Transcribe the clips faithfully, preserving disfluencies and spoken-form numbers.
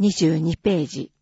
にじゅうにページ。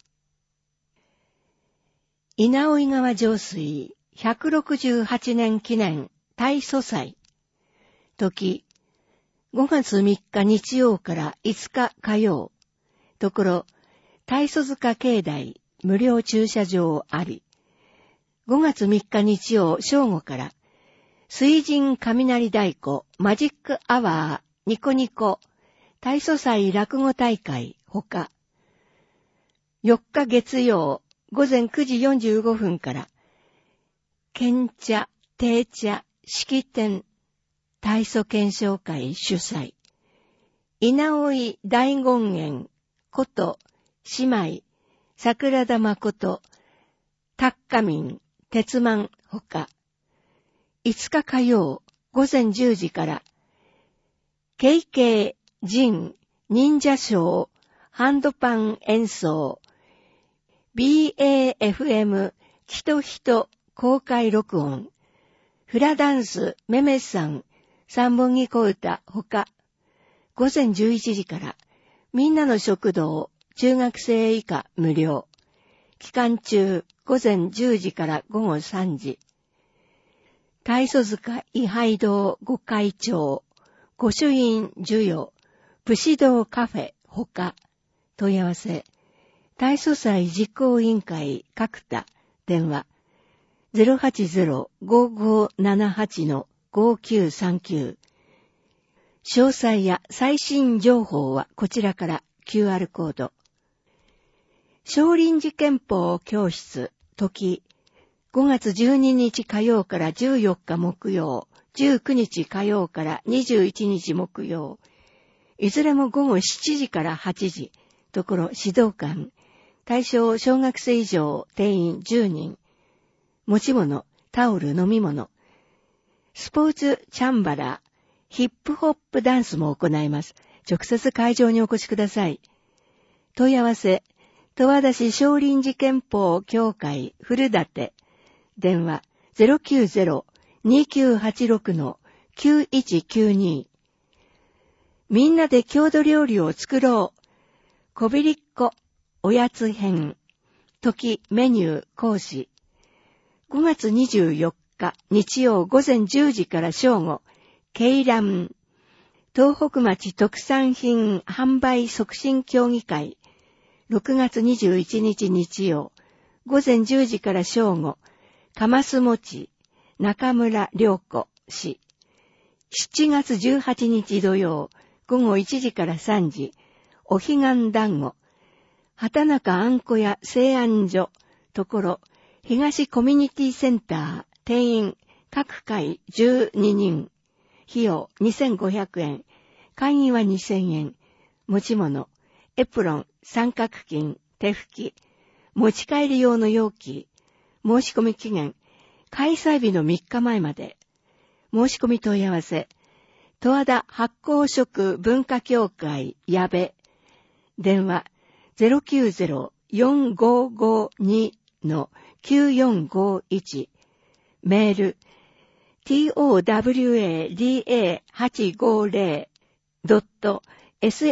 稲生川上水ひゃくろくじゅうはちねん記念大祖祭。時、ごがつみっか日曜からいつか火曜。ところ、大祖塚境内無料駐車場あり。ごがつみっか日曜正午から、水神雷太鼓マジックアワーニコニコ大祖祭落語大会ほか、よっか月曜ごぜんくじよんじゅうごふんから、献茶、定茶、式典、大祖検証会主催、稲生大権現こと、姉妹、桜田誠、タッカミン、鉄満ほか、いつか火曜ごぜんじゅうじから、ケイケイ、ジン、忍者ショー、ハンドパン演奏、ビーエーエフエム、きとひと公開録音、フラダンス、メメさん、三本木小歌ほか、ごぜんじゅういちじから、みんなの食堂、中学生以下無料。期間中、ごぜんじゅうじからごごさんじ。大祖塚位牌堂御開帳、御朱印授与、武士道カフェほか、問い合わせ、大祖祭実行委員会角田、電話、ゼロはちゼロ ごごななはち ごきゅうさんきゅう。詳細や最新情報はこちらから キューアール コード。少林寺拳法教室、時、ごがつじゅうににち火曜からじゅうよっか木曜、じゅうくにち火曜からにじゅういちにち木曜、いずれもごごしちじからはちじ、ところ指導官、対象小学生以上、定員じゅうにん、持ち物、タオル、飲み物、スポーツチャンバラ、ヒップホップダンスも行います。直接会場にお越しください。問い合わせ、十和田市少林寺拳法協会古館、電話 ゼロきゅうゼロ にきゅうはちろく きゅういちきゅうに。みんなで郷土料理を作ろう。こびりっこ、おやつ編。時、メニュー、講師。ごがつにじゅうよっか日曜ごぜんじゅうじから正午、鶏卵。東北町特産品販売促進協議会。ろくがつにじゅういちにち日曜、ごぜんじゅうじから正午、かます餅、中村良子氏。しちがつじゅうはちにち土曜、ごごいちじからさんじ、お彼岸団子、畑中あんこ屋製あん所、ところ、東コミュニティセンター、定員、各回じゅうににん、費用にせんごひゃくえん、会員はにせんえん、持ち物、エプロン、三角巾、手拭き、持ち帰り用の容器、申し込み期限、開催日のみっかまえまで。申し込み問い合わせ、十和田発酵食文化協会矢部、電話 ゼロきゅうゼロ よんごごに きゅうよんごいち、メール、トワダはちごゼロ ドット ショ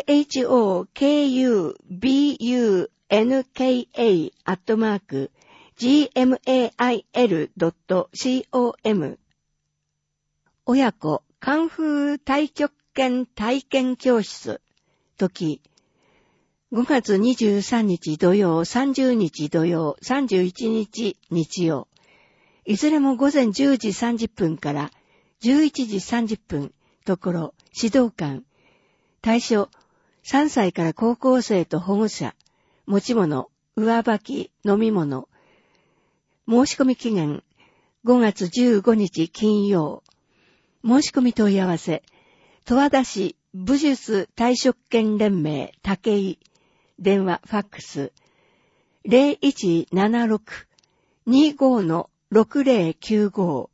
kubunka アットマーク gmail ドット com 親子カンフー太極拳体験教室時ごがつにじゅうさんにち土曜、さんじゅうにち土曜、さんじゅういちにち日曜、いずれもごぜんじゅうじさんじゅっぷんからじゅういちじさんじゅっぷん、ところ指導官、対象さんさいから高校生と保護者、持ち物、上履き、飲み物、申し込み期限ごがつじゅうごにち金曜、申し込み問い合わせ、十和田市武術太極拳連盟武井、電話ファックス ゼロいちななろく にご ろくぜろきゅうご。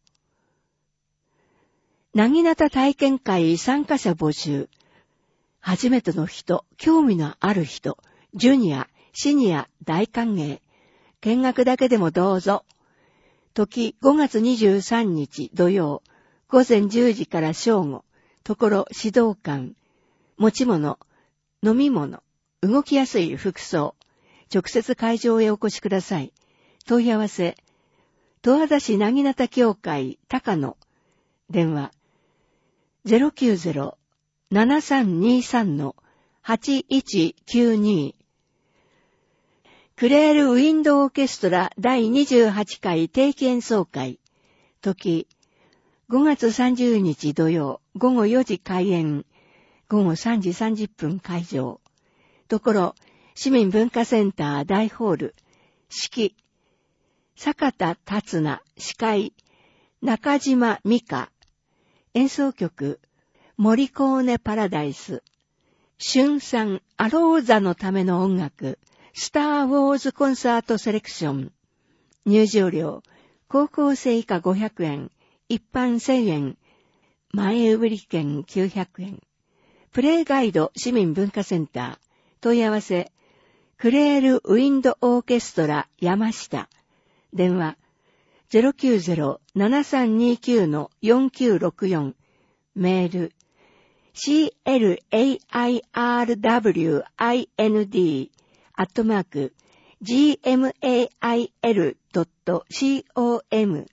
なぎなた体験会参加者募集。初めての人、興味のある人、ジュニア、シニア大歓迎。見学だけでもどうぞ。時ごがつにじゅうさんにち土曜、ごぜんじゅうじから正午、ところ指導官、持ち物、飲み物、 動きやすい服装、直接会場へお越しください。問い合わせ、十和田市なぎなた協会高野、電話、ゼロきゅうゼロ ななさんにさん はちいちきゅうに。クレールウィンドオーケストラだいにじゅうはちかい定期演奏会、時、ごがつさんじゅうにち土曜、ごごよじ開演、ごごさんじさんじゅっぷん会場。ところ、市民文化センター大ホール、式、坂田達奈、司会、中島美香、演奏曲、モリコーネパラダイス、春産アローザのための音楽、スターウォーズコンサートセレクション。入場料、高校生以下ごひゃくえん、一般せんえん、前売り券きゅうひゃくえん。プレイガイド市民文化センター。問い合わせ、クレールウィンドオーケストラ山下。電話、ゼロきゅうゼロ ななさんにきゅう よんきゅうろくよん。メール、シーエルエーアイアールダブリューアイエヌディー アットマーク ジーエムエーアイエルドットコム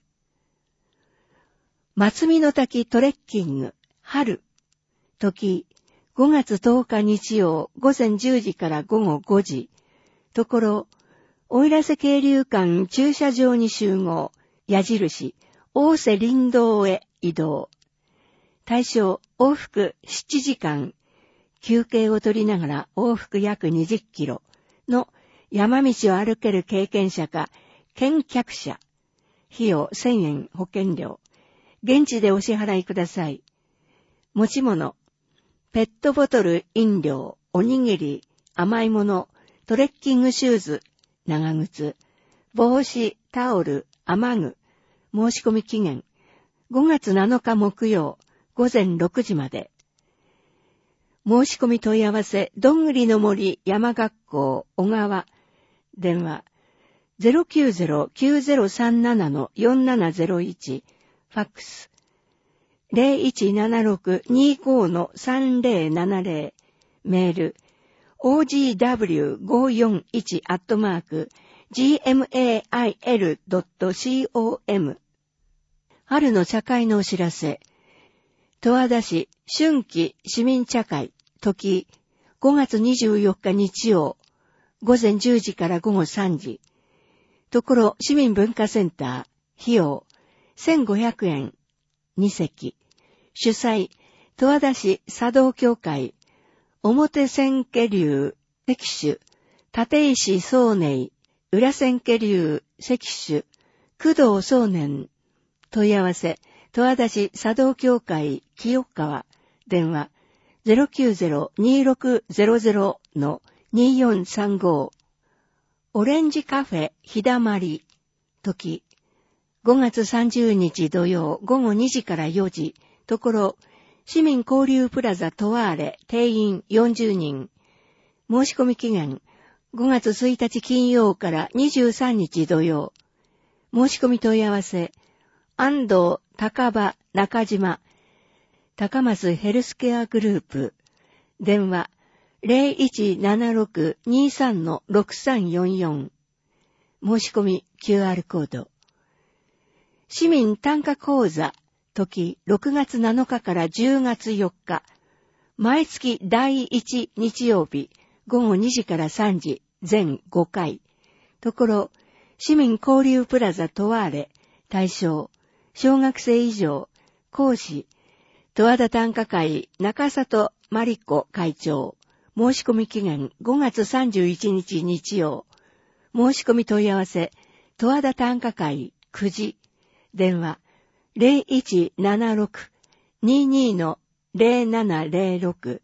松見の滝トレッキング春時ごがつとおか日曜午前じゅうじから午後ごじ。ところ奥入瀬渓流館駐車場に集合。矢印大瀬林道へ移動。対象往復ななじかん。休憩を取りながら往復約にじゅっキロの山道を歩ける経験者か見客者。費用せんえん保険料。現地でお支払いください。持ち物、ペットボトル飲料、おにぎり、甘いもの、トレッキングシューズ、長靴、帽子、タオル、雨具。申し込み期限、ごがつなのか木曜、午前ろくじまで。申し込み問い合わせ、どんぐりの森山学校小川。電話、ゼロきゅうゼロ きゅうゼロさんなな よんななゼロいち。ファックス、ゼロいちななろく にご さんゼロななゼロ。メール、オージーダブリューごーよんいち アットマーク、ジーエムエーアイエルドットコム。春の茶会のお知らせ。十和田市春季市民茶会、時、ごがつにじゅうよっか日曜、午前じゅうじから午後さんじ。ところ市民文化センター、費用、せんごひゃくえん、に席。主催、十和田市茶道協会、表千家流、関主、立石宗寧、裏千家流、関主、工藤宗年。問い合わせ、十和田市茶道協会、清川。電話、ゼロきゅうゼロ にろくゼロゼロ によんさんご。オレンジカフェ、ひだまり。時、ごがつさんじゅうにち土曜午後にじからよじ。ところ、市民交流プラザトワーレ、定員よんじゅうにん。申し込み期限、ごがつついたち金曜からにじゅうさんにち土曜。申し込み問い合わせ、安藤、高場、中島、高松ヘルスケアグループ。電話、ゼロいちななろく にさん ろくさんよんよん。申し込み キューアール コード。市民単価講座、時ろくがつなのかからじゅうがつよっか。毎月だいいち日曜日、ごごにじからさんじ、全ごかい。ところ、市民交流プラザトワーレ、対象、小学生以上、講師、十和田短歌会中里真理子会長。申し込み期限ごがつさんじゅういちにち日曜。申し込み問い合わせ、十和田短歌会くじ。電話、ゼロいちななろく にに ゼロななゼロろく。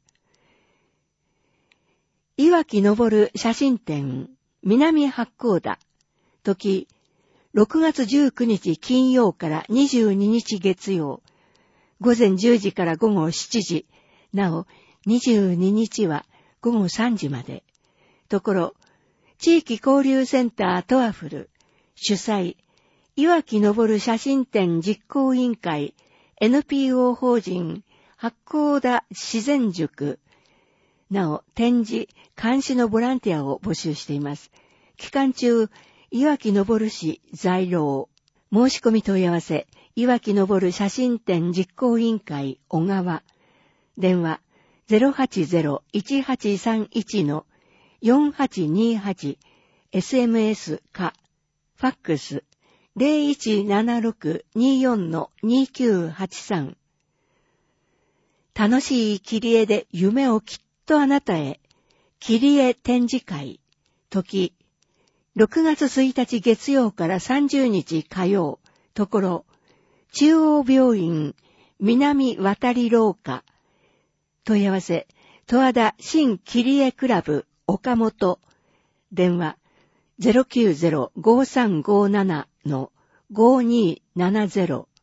岩木昇写真展、南八甲田。時、ろくがつじゅうくにち金曜からにじゅうににち月曜。午前じゅうじから午後しちじ。なお、にじゅうににちは午後さんじまで。ところ、地域交流センタートワフル。主催、岩木昇写真展実行委員会 エヌピーオー 法人八甲田自然塾。 なお、展示、監視のボランティアを募集しています。期間中、いわきのぼる市在廊。申し込み問い合わせ、いわきのぼる写真展実行委員会小川。電話 ゼロはちゼロ いちはちさんいち のよんはちにはち、エスエムエス か、ファックス ゼロいちななろく によん のにきゅうはちさん。楽しい切り絵で夢をきっとあなたへ。切り絵展示会。時、ろくがつついたち月曜からさんじゅうにち火曜。ところ、中央病院南渡り廊下。問い合わせ、十和田新切り絵クラブ岡本。電話 ゼロきゅうゼロ ごさんごなな のごにーななゼロ。